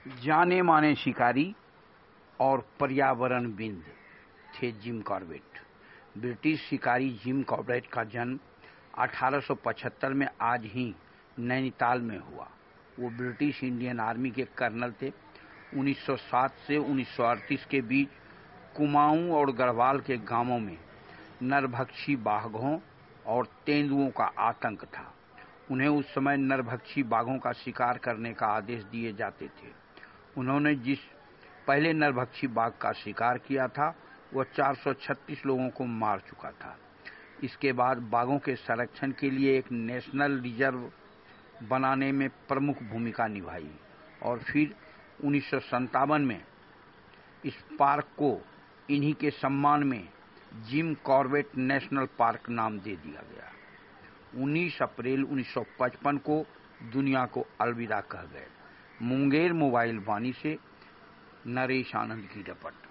जाने माने शिकारी और पर्यावरणविद थे जिम कॉर्बेट। ब्रिटिश शिकारी जिम कॉर्बेट का जन्म 1875 में आज ही नैनीताल में हुआ। वो ब्रिटिश इंडियन आर्मी के कर्नल थे। 1907 से 1938 के बीच कुमाऊं और गढ़वाल के गांवों में नरभक्षी बाघों और तेंदुओं का आतंक था। उन्हें उस समय नरभक्षी बाघों का शिकार करने का आदेश दिए जाते थे। उन्होंने जिस पहले नरभक्षी बाघ का शिकार किया था वह 436 लोगों को मार चुका था। इसके बाद बाघों के संरक्षण के लिए एक नेशनल रिजर्व बनाने में प्रमुख भूमिका निभाई और फिर 1957 में इस पार्क को इन्हीं के सम्मान में जिम कॉर्बेट नेशनल पार्क नाम दे दिया गया। 19 अप्रैल 1955 को दुनिया को अलविदा कह गए। मुंगेर मोबाइल वाणी से नरेश आनंद की रिपोर्ट।